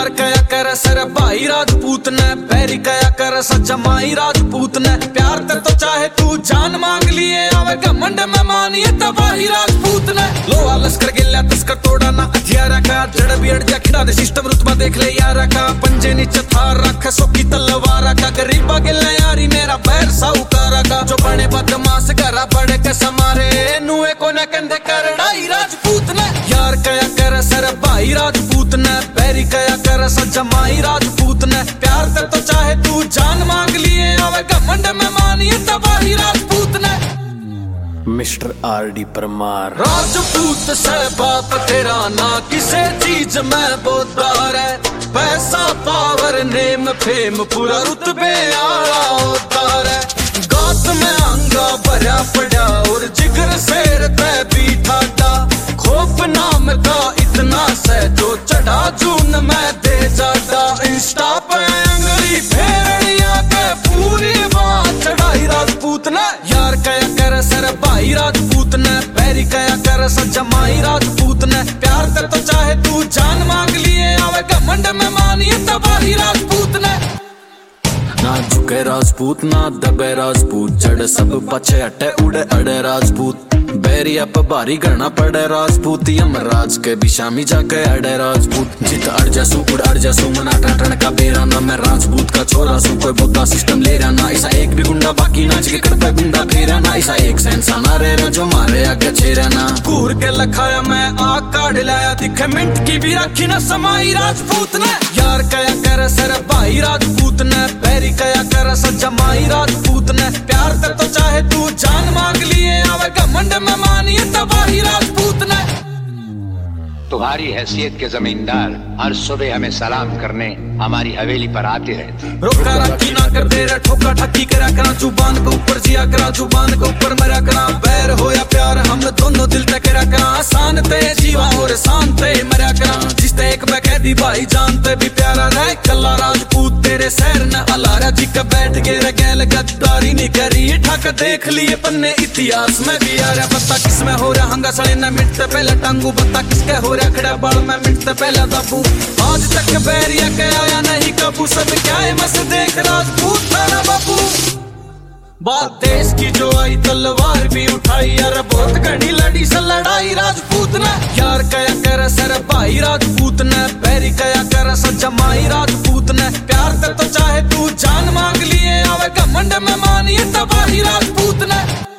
यार कया कर सर भाई राजपूत ने, बैरी कया कर सच्चा माई राजपूत ने। प्यार ते तो चाहे तू जान मांग लिए, आवे घमंड में मानिए तबाही राजपूत ने। लोहा लश्कर गिल्ला तस्कर तोड़ा ना हथियारा का, जड़ भी अड़ जा खिड़ा दे सिस्टम रुतबा देख ले यारा का। पंजे नीचे थार रख सोकी तलवारा का, गरीबा गिल्ला यारी मेरा पैर साहूकारा का। जो बने बदमाश करा बड़े के समारे, नुए को न कंधे करड़ाई राजपूत ने। यार कया कर सर भाई राजपूत ने, बैरी कया कर सच्चा माई राजपूत ने। प्यार ते तो चाहे तू जान मांग लिए, आवे घमंड में मानिए तबाही राजपूत ने। Mister RD Parmar. राजपूत से बाप तेरा ना किसे चीज में बोदार है, पैसा पावर नेम फेम पूरा रुतबे आला होदार है। गात में अंगा भरा पड़ा और जिगर शेर तय भी ठाडा, खोप नाम का इतना से जो चढ़ा जून में दे जाता। इंस्टा पे अंगली फेरनिया के पूरी बात चढ़ाई राजपूत ने। यार कया कर सर भाई राजपूत ने, बैरी कया कर सच्चा माई राजपूत ने। प्यार ते तो चाहे तू जान मांग लिए, आवे घमंड में मानिए तबाही राजपूत ने। ना झुके राजपूत ना दबे राजपूत, जड़ सब पछे हटे उड़े अड़े राजपूत। बैरी अब भारी गणना पड़े राजपूत, यमराज के भी शामी जाके अड़े राजपूत। जित अड़ जासू उड़ अड़ जासू मना टाटन का बेरा ना, मैं राजपूत का छोरा सू कोई बोता सिस्टम ले रहा ना। ऐसा एक भी गुंडा बाकी ना जिके करता गुंडा फेरा ना, ऐसा एक सेंसा ना रे जो मारे आगे छेरा ना। कूर के लखाया मैं आग काढ़ लाया, दिखे मिंट की भी रखी ना समाई राजपूत ने। यार कया कर सर भाई राजपूत ने, बैरी कया कर सच्चा माई राजपूत ने। प्यार ते तो चाहे तू जान मांग लिए, आवे घमंड में मानिए तबाही राजपूत ने। तुम्हारी हैसियत के जमींदार हर सुबह हमें सलाम करने हमारी हवेली पर आते रहते। रोका रखी ना कर दे रहा ठोका ठकी करा करा, जुबान के ऊपर जिया करा जुबान के ऊपर मरा करा। बैर हो या प्यार हम दोनों दिल तक करा करा, आसान ते जीवा और शांत मरा करा। जिसते एक मैं कह दी भाई जानते भी प्यारा रहे, कल्ला राजपूत तेरे शहर न अलारा जी का बैठ के रगैल गद्दारी नहीं करी। ठक देख लिए पन्ने इतिहास में भी आ रहा, बता किस में हो रहा हंगा सड़े न मिटते पहले टांगू। बता किसके हो रहा खड़ा बाल में मिटते पहले दाबू। आज तक बैरिया के आया नहीं काबू, सब क्या है मस देख राजपूत थाना बाबू। बात देश की जो आई तलवार भी उठाई, यार बहुत घनी लड़ी से लड़ाई राजपूत ने। यार कया कर सर भाई राजपूत ने, बैरी कया कर सच्चा माई राजपूत ने। प्यार ते तो चाहे तू जान मांग लिए, आवे घमंड में मानिए तबाही राजपूत ने।